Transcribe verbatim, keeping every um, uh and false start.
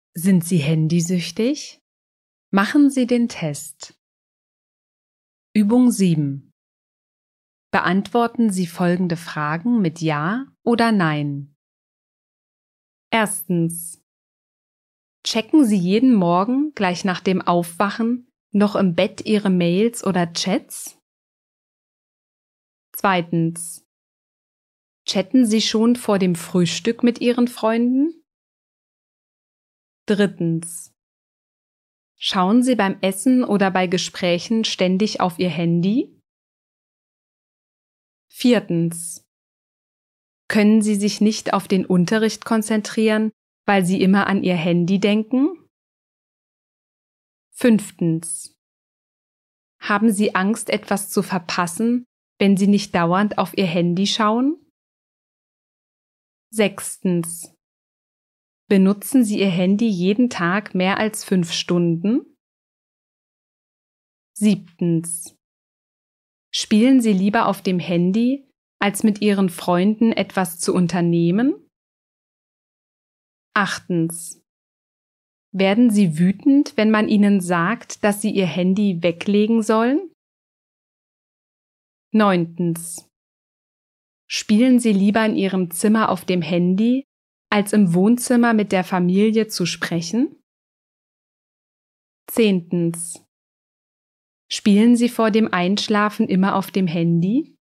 Sind Sie handysüchtig? Machen Sie den Test. Übung sieben. Beantworten Sie folgende Fragen mit Ja oder Nein. Erstens. Checken Sie jeden Morgen gleich nach dem Aufwachen noch im Bett Ihre Mails oder Chats? Zweitens. Chatten Sie schon vor dem Frühstück mit Ihren Freunden? Drittens. Schauen Sie beim Essen oder bei Gesprächen ständig auf Ihr Handy? Viertens. Können Sie sich nicht auf den Unterricht konzentrieren, weil Sie immer an Ihr Handy denken? Fünftens. Haben Sie Angst, etwas zu verpassen, wenn Sie nicht dauernd auf Ihr Handy schauen? Sechstens. Benutzen Sie Ihr Handy jeden Tag mehr als fünf Stunden? Siebtens. Spielen Sie lieber auf dem Handy, als mit Ihren Freunden etwas zu unternehmen? Achtens. Werden Sie wütend, wenn man Ihnen sagt, dass Sie Ihr Handy weglegen sollen? Neuntens. Spielen Sie lieber in Ihrem Zimmer auf dem Handy, als im Wohnzimmer mit der Familie zu sprechen? Zehntens. Spielen Sie vor dem Einschlafen immer auf dem Handy?